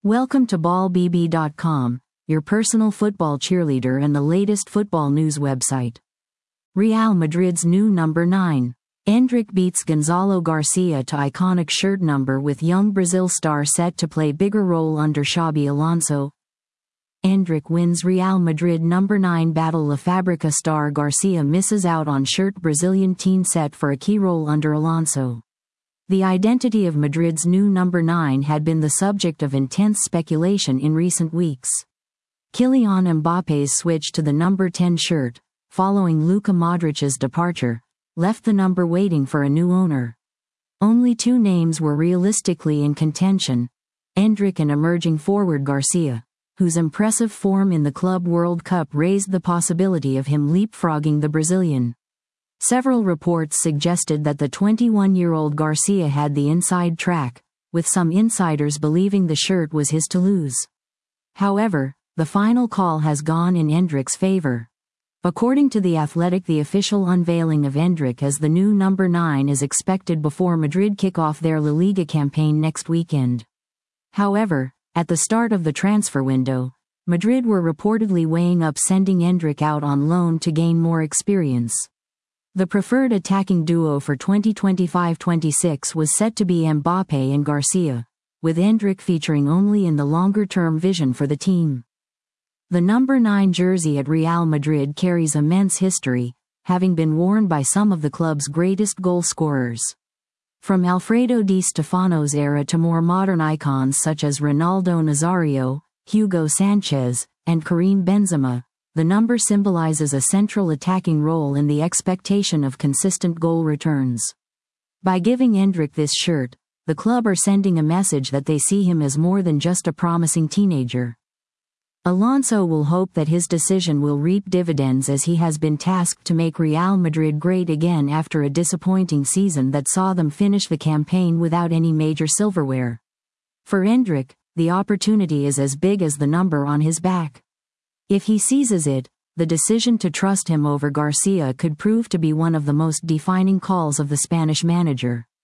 Welcome to ballbb.com, your personal football cheerleader and the latest football news website. Real Madrid's new number 9. Endrick beats Gonzalo Garcia to iconic shirt number with young Brazil star set to play bigger role under Xabi Alonso. Endrick wins Real Madrid number 9 battle. La Fabrica star Garcia misses out on shirt. Brazilian teen set for a key role under Alonso. The identity of Madrid's new number 9 had been the subject of intense speculation in recent weeks. Kylian Mbappe's switch to the number 10 shirt, following Luka Modric's departure, left the number waiting for a new owner. Only two names were realistically in contention: Endrick and emerging forward Garcia, whose impressive form in the Club World Cup raised the possibility of him leapfrogging the Brazilian. Several reports suggested that the 21-year-old Garcia had the inside track, with some insiders believing the shirt was his to lose. However, the final call has gone in Endrick's favor. According to The Athletic, the official unveiling of Endrick as the new number 9 is expected before Madrid kick off their La Liga campaign next weekend. However, at the start of the transfer window, Madrid were reportedly weighing up sending Endrick out on loan to gain more experience. The preferred attacking duo for 2025-26 was set to be Mbappe and Garcia, with Endrick featuring only in the longer-term vision for the team. The number 9 jersey at Real Madrid carries immense history, having been worn by some of the club's greatest goal scorers. From Alfredo Di Stefano's era to more modern icons such as Ronaldo Nazario, Hugo Sanchez, and Karim Benzema, the number symbolizes a central attacking role in the expectation of consistent goal returns. By giving Endrick this shirt, the club are sending a message that they see him as more than just a promising teenager. Alonso will hope that his decision will reap dividends, as he has been tasked to make Real Madrid great again after a disappointing season that saw them finish the campaign without any major silverware. For Endrick, the opportunity is as big as the number on his back. If he seizes it, the decision to trust him over Garcia could prove to be one of the most defining calls of the Spanish manager.